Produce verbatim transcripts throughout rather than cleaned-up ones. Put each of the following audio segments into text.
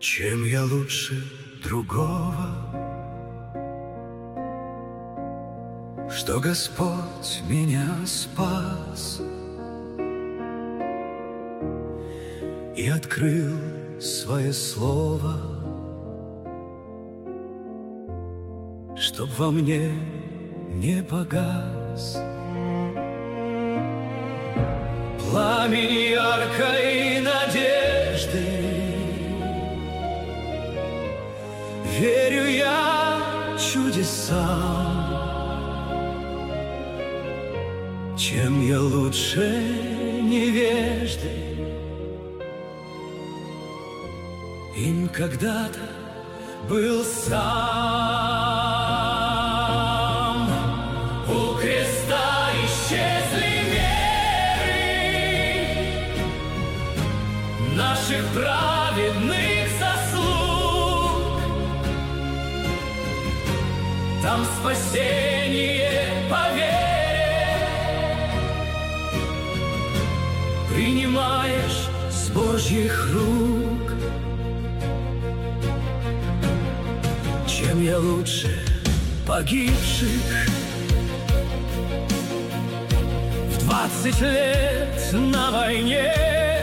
Чем я лучше другого, что Господь меня спас и открыл свое слово, чтоб во мне не погас пламень яркой надежды. Верю я чудесам, чем я лучше невежды. Им когда-то был сам. У креста исчезли меры наших праведных заслуг. Там спасение по вере принимаешь с Божьих рук. Чем я лучше погибших в двадцать лет на войне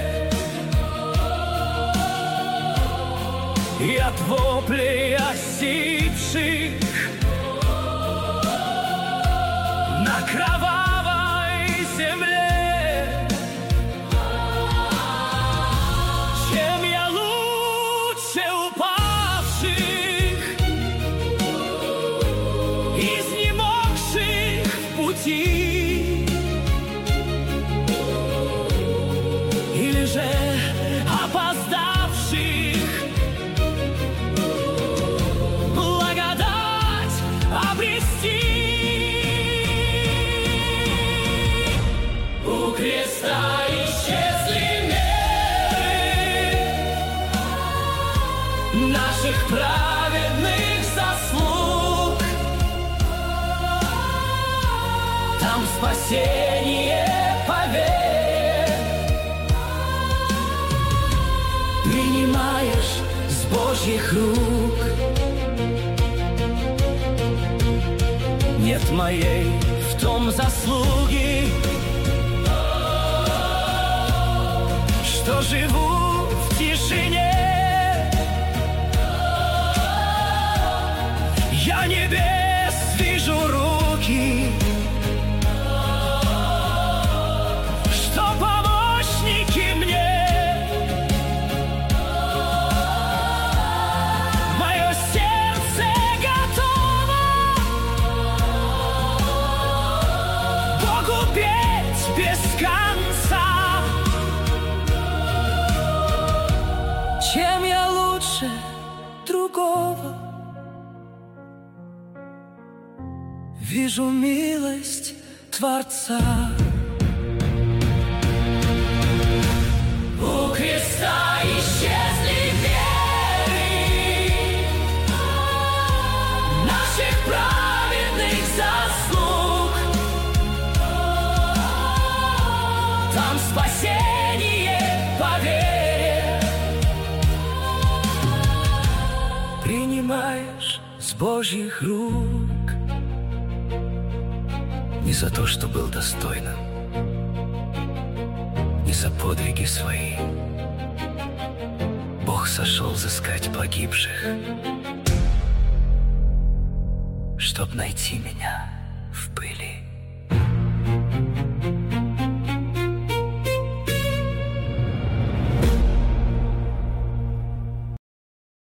и от воплей осипших на кровавой земле. Чем я лучше упавших, изнемогших в пути, или же опоздавших благодать обрести. У креста исчезли меры наших праведных заслуг. Там спасение по вере принимаешь с Божьих рук. Нет моей в том заслуги, что живу в тишине. Я небес вижу руки, что помощники мне. Мое сердце готово Богу петь без конца. Чем я лучше другого, вижу милость Творца. У креста исчезли веры наших праведных заслуг. Там спасение по вере принимаешь с Божьих рук. Не за то, что был достойным, не за подвиги свои Бог сошел взыскать погибших, чтоб найти меня в пыли.